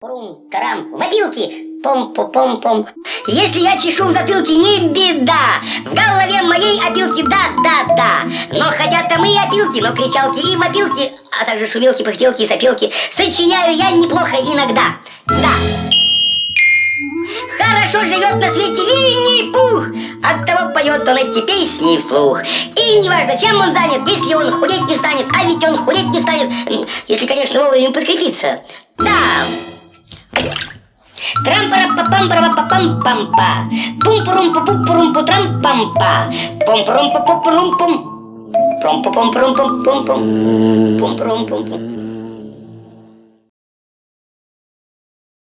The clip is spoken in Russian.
Тарам, в опилки, пом-пом-пом-пом. Если я чешу в затылке, не беда. В голове моей опилки, да-да-да. Но хотя там и опилки, но кричалки и вопилки, а также шумелки, пыхтелки и сопелки сочиняю я неплохо иногда. Да. Хорошо живет на свете Винни-Пух, оттого поет он эти песни вслух. И неважно, чем он занят, если он худеть не станет, а ведь он худеть не станет, если, конечно, вовремя подкрепиться. Да. Трам-пара-па-пам-пара-па-пам-пам-па, пум-пурум-пу-пум-пурум-пу-трам-пам-па, пум-пурум-пу-пум-пурум-пум, пум-пум-пум-пум-пум-пум, пум-пурум-пум-пум.